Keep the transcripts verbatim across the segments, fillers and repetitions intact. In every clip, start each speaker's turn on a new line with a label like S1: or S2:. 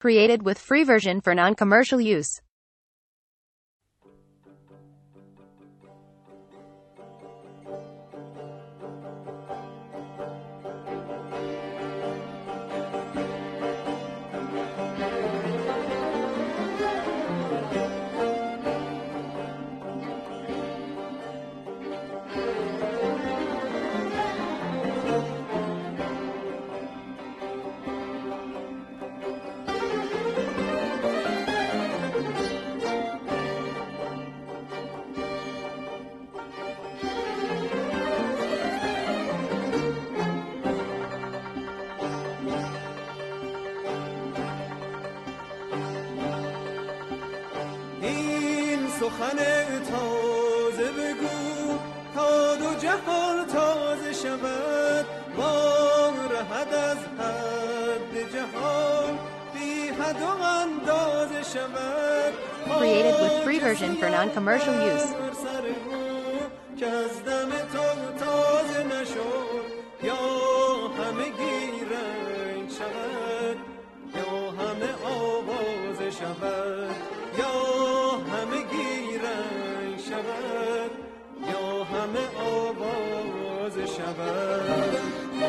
S1: Created with free version for non-commercial use.
S2: سخن تازه بگو تا دو جهان تازه شود ما رهد از حد جهان بی حد و اندازه شود.
S1: Created with free version for non-commercial use.
S2: که از دم تو تازه نشد یا همه گیرنگ شود یا همه آواز شود یا همه گیرنگ شود یا همه آواز شود.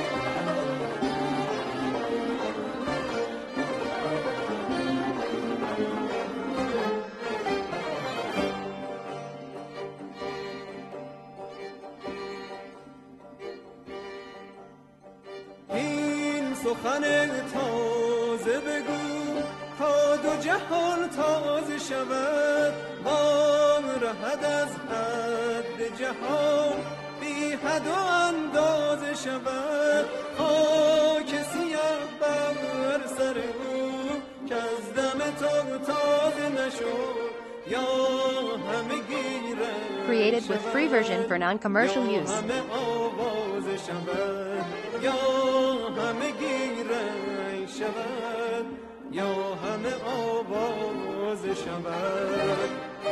S2: این سخن تازه بگو تا دو جهان تازه شود وام رهد از حد جهان بی حد و اندازه شود. خاک سیاه بر سر او که از دم تو تازه نشد یا همه گیره
S1: Created with free version for non-commercial use.
S2: همه آواز شود یا همه گیرنگ شود یا همه آواز شود.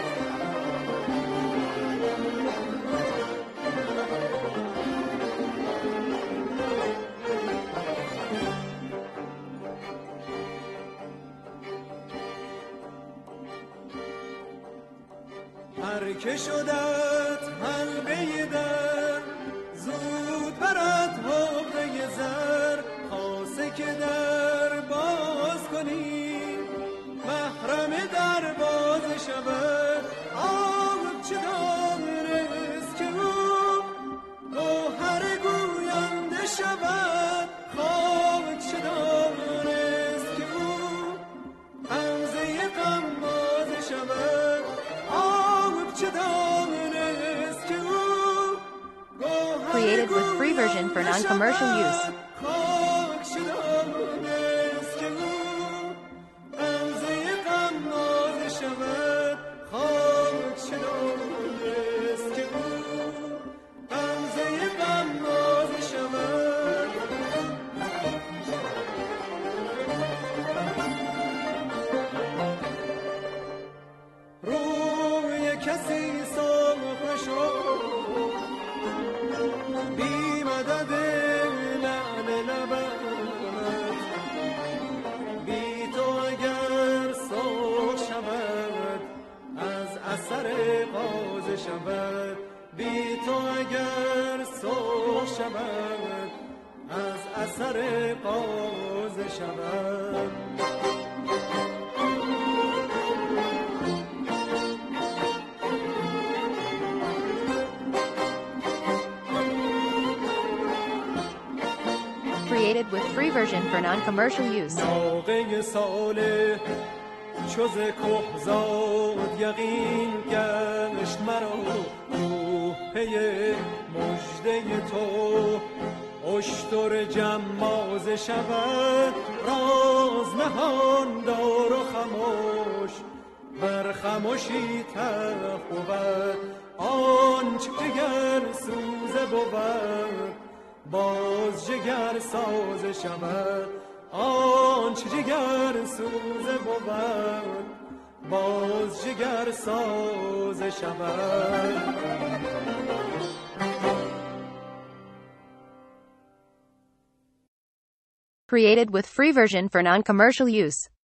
S2: هر که شدت حلقه در زود برد حقه زر خاصه که در باز کنی محرم در باز شود. آب چه دانست که او گوهر گوینده شود خواب چه دانست که او غمزه غماز شود. آب چه دانست که او گوهر
S1: Created with free version for non-commercial use.
S2: خاک چه دانست که او غمزه غماز شود خاک چه دانست که او غمزه غماز شود. روی کسی سرخ شد بی مدد لعل لبت بی تو اگر سرخ شود از اثر غازه شود بی تو اگر سرخ شود از اثر غازه شود.
S1: Created with free version for non-commercial use.
S2: ناقه ساله چوز که زاد یقین گشت مرا روح پی مژده تو اشتر جمازه شود. راز نهان دار و خموش بر خموشی تلخ بود آنچ جگر سوزه بود باز جگر ساز شود آنچ جگر سوزه بود باز جگر ساز شود.
S1: Created with free version for non-commercial use.